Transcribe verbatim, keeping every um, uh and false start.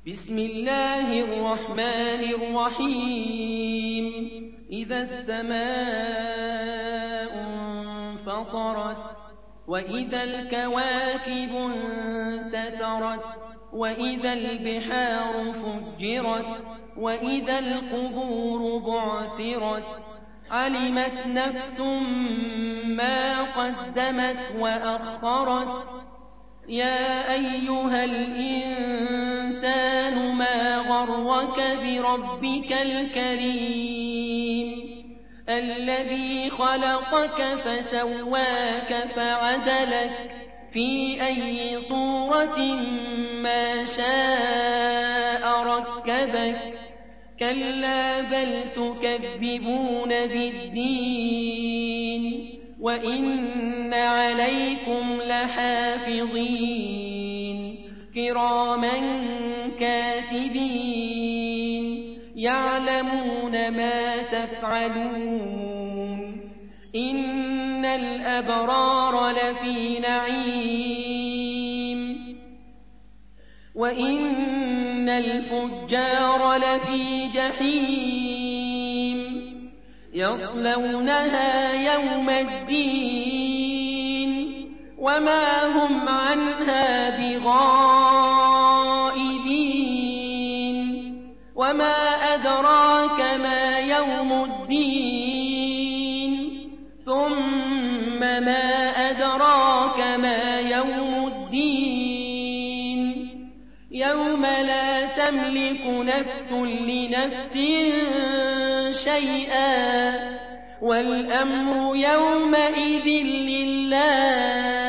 بسم الله الرحمن الرحيم إذا السماء انفطرت وإذا الكواكب انتثرت وإذا البحار فجرت وإذا القبور بعثرت علمت نفس ما قدمت وأخرت يا أيها الإنسان ما غرك بربك الكريم الذي خلقك فسواك فعدلك في أي صورة ما شاء ركبك كلا بل تكذبون بالدين وإن عليكم لحافظين كراما كاتبين يعلمون ما تفعلون إن الأبرار لفي نعيم وإن الفجار لفي جحيم يصلونها يوم الدين وما هم عنها بغائبين وما أدراك ما يوم الدين ثم ما أدراك ما يوم الدين يوم لا تملك نفس لنفس شيئا والأمر يومئذ لله